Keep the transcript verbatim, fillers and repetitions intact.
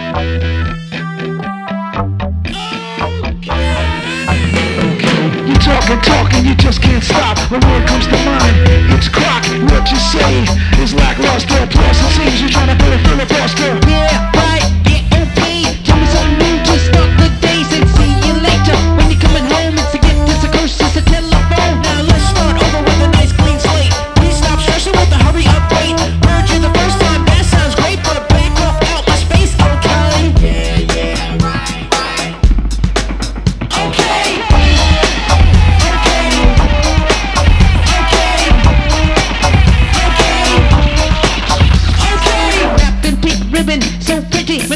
You talk and talk and you just can't stop. When word comes to mind, it's clock. What you say is lackluster. Plus it seems you're trying to fill a filibuster. Yeah.